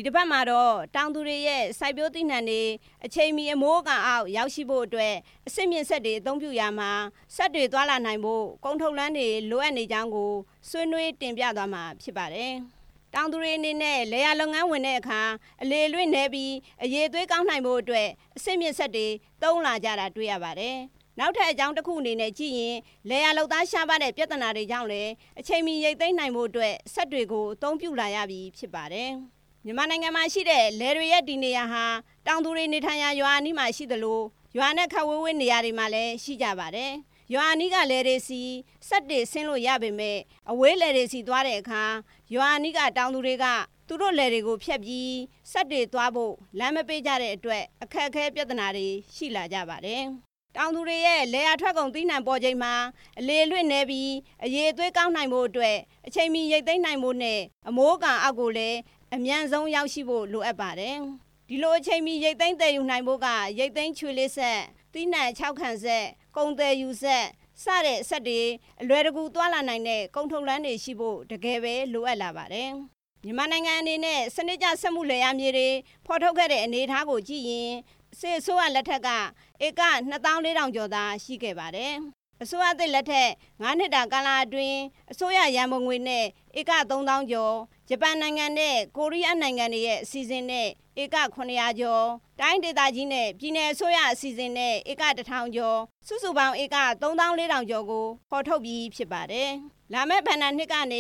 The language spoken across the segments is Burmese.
တစ်ပတ်မှာတော့တောင်သူတွေရဲ့စိုက်ပျိုးသီးနှံတွေအချိန်မီအမိုးအကာအောက်ရောက်ရှိဖို့အတွက်အဆင့်မြင့်စက်တွေအသုံးပြုရမှာစက်တွေသွားလာနိုင်ဖို့ကုန်ထုတ်လမ်းတွေလိုအပ်နေကြောင်းကိုဆွေးနွေးတင်ပြသွားမှာဖြစ်ပါတယ်။တောင်သူတွေအနေနဲ့လယ်ယာလုပ်ငန်းဝင်တဲ့အခါအလေလွင့်နေပြီးအရေးသွေးကောင်းနိုင်ဖို့အတွက်အဆင့်မြင့်စက်တွေသုံးလာကြတာတွေ့ရပါတယ်။နောက်ထပ်အကြောင်းတစ်ခုအနေနဲ့ကြည့်ရင်လယ်ယာလုပ်သားရှားပါတဲ့ပြဿနာတွေကြောင့်လည်းအချိန်မီရိတ်သိမ်းနိုင်ဖို့အတွက်စက်တွေကိုအသုံးပြုလာရပြီဖြစ်ပါတယ်။မြန်မာနိုင်ငံမှာရှိတဲ့လယ်တွေရဲ့ဒီနေရာဟာတောင်သူတွေနေထိုင်ရာရွာအနီးမှာရှိသလိုရွာနဲ့ခပ်ဝေးဝေးနေရာတွေမှာလည်းရှိကြပါတယ်။ရွာအနီးကလယ်တွေစီစက်တွေဆင်းလို့ရပေမဲ့အဝေးလယ်တွေစီသွားတဲ့အခါရွာအနီးကတောင်သူတွေကသူတို့လယ်တွေကိုဖျက်ပြီးစက်တွေသွားဖို့လမ်းမပေးကြတဲ့အတွက်အခက်အခဲပြဿနာတွေရှိလာကြပါတယ်။တောင်သူတွေရဲ့လယ်ယာထွက်ကုန်သီးနှံပေါ်ချိန်မှာအလေလွင့်နေပြီးအရေးသွေးကောင်းနိုင်ဖို့အတွက်အချိန်မီရိတ်သိမ်းနိုင်ဖို့နဲ့အမိုးအကာအောက်ကိုလည်းအမြန်ဆုံးရောက်ရှိဖို့လိုအပ်ပါတယ်။ဒီလိုအချိန်မီရိတ်သိမ်းတည်ယူနိုင်ဖို့ကရိတ်သိမ်းချွေလေးဆက်သီးနှံ6ခံဆက်ကုန်တည်ယူဆက်စတဲ့စက်တွေအလွယ်တကူသွားလာနိုင်တဲ့ကုန်ထုတ်လမ်းတွေရှိဖို့တကယ်ပဲလိုအပ်လာပါတယ်။မြန်မာနိုင်ငံအနေနဲ့စနစ်ကျစက်မှုလယ်ယာမြေတွေဖော်ထုတ်ခဲ့တဲ့အနေအထားကိုကြည့်ရင်စစ်အစိုးရလက်ထက်ကဧက2400ကျော်သာရှိခဲ့ပါတယ်။အစိုးရသစ်လက်ထက်9နှစ်တာကာလအတွင်းအစိုးရရန်ပုံငွေနဲ့ဧက3000ကျော်ဂျပန်နိုင်ငံနဲ့ကိုရီးယားနိုင်ငံတွေရဲ့အစီအစဉ်နဲ့ဧက900ကျော်တိုင်းဒေသကြီးနဲ့ပြည်내အစိုးရအစီအစဉ်နဲ့ဧက1000ကျော်စုစုပေါင်းဧက3400ကျော်ကိုဖော်ထုတ်ပြီးဖြစ်ပါတယ်။လာမယ့်ဘဏ္ဍာနှစ်ကနေ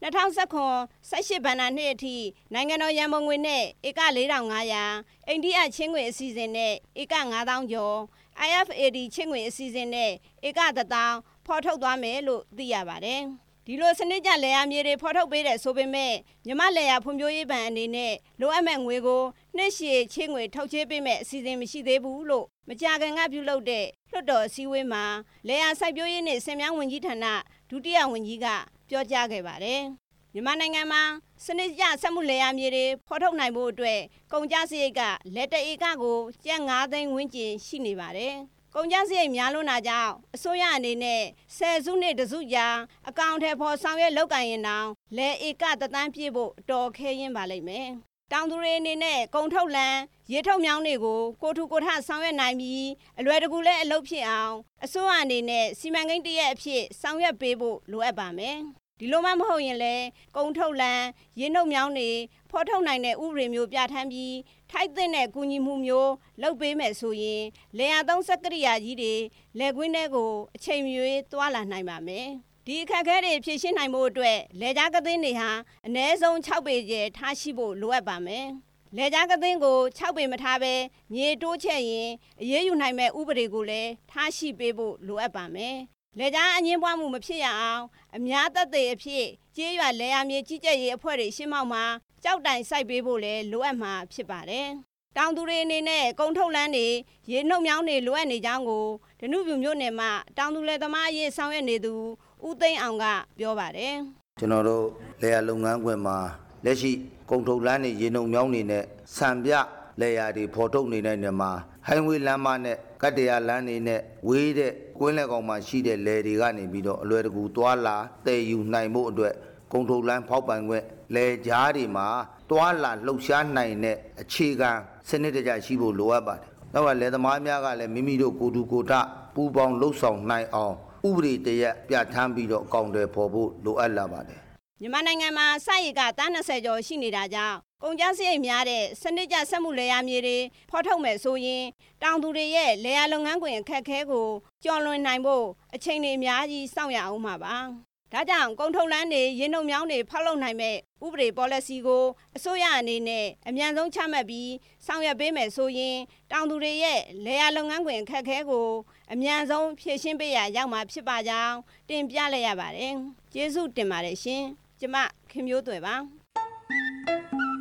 2019-18ဘဏ္ဍာနှစ်အထိနိုင်ငံတော်ရန်ပုံငွေနဲ့ဧက4500အိန္ဒိယချင်းငွေအစီအစဉ်နဲ့ဧက9000ကျော်IFAD ချင်းငွေအစီအစဉ်နဲ့ဧက1000ဖော်ထုတ်သွားမယ်လို့သိရပါတယ်။ဒီလိုစနစ်ကျလယ်ယာမြေတွေဖော်ထုတ်ပေးတဲ့ဆိုပေမဲ့မြန်မာလယ်ယာဖွံ့ဖြိုးရေးဘဏ်အနေနဲ့လိုအပ်မဲ့ငွေကိုနှစ်ရှည်ချင်းငွေထုတ်ချေးပေးမဲ့အစီအစဉ်မရှိသေးဘူးလို့မကြာခင်ကပြုလုပ်တဲ့လွှတ်တော်အစည်းအဝေးမှာလယ်ယာစိုက်ပျိုးရေးနဲ့ဆင်မြန်းဝန်ကြီးဌာနဒုတိယဝန်ကြီးကပြောကြားခဲ့ပါတယ်။မြန်မာနိုင်ငံမှာစနစ်ကျစက်မှုလယ်ယာမြေတွေဖော်ထုတ်နိုင်ဖို့အတွက်ကုန်ကျစရိတ်ကလက်တဧကကိုကျပ်9သိန်းဝန်းကျင်ရှိနေပါတယ်။ကုန်ကျစရိတ်များလွန်းတာကြောင့်အစိုးရအနေနဲ့10စုနှစ်တစုကြာအကောင့်ထဲပေါ်ဆောင်ရွက်လုပ်ကိုင်ရင်တောင်လယ်ဧကတသန်းပြည့်ဖို့အတော်ခဲရင်ပါလိမ့်မယ်။တောင်သူတွေအနေနဲ့ကုန်ထုတ်လန်ရေထုတ်မြောင်းတွေကိုကိုထူကိုထဆောင်ရွက်နိုင်ပြီးအလွယ်တကူလည်းအလုပ်ဖြစ်အောင်အစိုးရအနေနဲ့စီမံကိန်းတစ်ရပ်အဖြစ်ဆောင်ရွက်ပေးဖို့လိုအပ်ပါမယ်။ဒီလိုမှမဟုတ်ရင်လည်းကုန်ထုတ်လန်ရေနှုတ်မြောင်းတွေဖော်ထုတ်နိုင်တဲ့ဥပဒေမျိုးပြဋ္ဌာန်းပြီးထိုက်တဲ့ကူညီမှုမျိုးလုပ်ပေးမယ်ဆိုရင်လယ်ယာသုံးစက်ကရိယာကြီးတွေလယ်ကွင်းတွေကိုအချိန်မရွေးသွားလာနိုင်ပါမယ်။ဒီအခက်အခဲတွေဖြေရှင်းနိုင်ဖို့အတွက်လယ်ကြားကသင်းတွေဟာအနည်းဆုံး6ပေကျယ်ထားရှိဖို့လိုအပ်ပါမယ်။လယ်ကြားကသင်းကို6ပေမထားဘဲမြေတိုးချဲ့ရင်အရေးယူနိုင်မဲ့ဥပဒေကိုလည်းထားရှိပေးဖို့လိုအပ်ပါမယ်။လယ်ကြားအငင်းပွားမှုမဖြစ်ရအောင်အများသက်သေအဖြစ်ကျေးရွာလယ်ယာမြေကြီးကြပ်ရေးအဖွဲ့တွေရှင်းမောက်မှာကြောက်တိုင်စိုက်ပေးဖို့လည်းလိုအပ်မှာဖြစ်ပါတယ်။တောင်သူတွေအနေနဲ့ကုန်ထုတ်လမ်းတွေရေနှုတ်မြောင်းတွေလိုအပ်နေကြောင်းကိုဒနုပြူမြို့နယ်မှာတောင်သူလယ်သမားအရေးဆောင်ရွက်နေသူဦးသိန်းအောင်ကပြောပါတယ်။ကျွန်တော်တို့လယ်ယာလုပ်ငန်းခွင်မှာလက်ရှိကုန်ထုတ်လမ်းတွေရေနှုတ်မြောင်းတွေနဲ့ဆံပြလယ်ယာတွေဖော်ထုတ်နေတဲ့နေရာမှာဟိုင်းဝေးလမ်းမနဲ့ကတ္တရာလမ်းတွေနဲ့ဝေးတဲ့ကွင်းလယ်ကောင်မှာရှိတဲ့လယ်တွေကနေပြီးတော့အလွယ်တကူသွားလာတည်ယူနိုင်ဖို့အတွက်ကုန်ထုတ်လမ်းဖောက်ပိုင်ခွင့်လယ်ကြားတွေမှာတွာလာလှုပ်ရှားနိုင်တဲ့အခြေခံစနစ်တကျရှိဖို့လိုအပ်ပါတယ်။နောက်ကလယ်သမားများကလည်းမိမိတို့ကိုယ်တူကိုယ်ထပူပေါင်းလှုပ်ဆောင်နိုင်အောင်ဥပဒေတရက်ပြဋ္ဌာန်းပြီးတော့အကောင်အထည်ဖော်ဖို့လိုအပ်လာပါတယ်။မြန်မာနိုင်ငံမှာစိုက်ရည်ကတန်း20ကျော်ရှိနေတာကြောင့်ကုန်ကျစရိတ်များတဲ့စနစ်ကျစက်မှုလယ်ယာမြေတွေဖော်ထုတ်မယ်ဆိုရင်တောင်သူတွေရဲ့လယ်ယာလုပ်ငန်းခွင်အခက်အခဲကိုကျော်လွန်နိုင်ဖို့အချိန်တွေအများကြီးစောင့်ရအောင်မှာပါ။ဒါကြောင့်ကုန်ထုတ်လမ်းတွေရေနှုတ်မြောင်းတွေဖောက်လုပ်နိုင်မဲ့ဥပဒေ policy ကိုအစိုးရအနေနဲ့အမြန်ဆုံးချမှတ်ပြီးဆောင်ရွက်ပေးမယ်ဆိုရင်တောင်သူတွေရဲ့လယ်ယာလုပ်ငန်းခွင်အခက်အခဲကိုအမြန်ဆုံးဖြေရှင်းပေးရရောက်မှာဖြစ်ပါကြောင်းတင်ပြလိုက်ရပါတယ်။ကျေးဇူးတင်ပါတယ်ရှင်။ကျမခင်မျိုးသွယ်ပါ။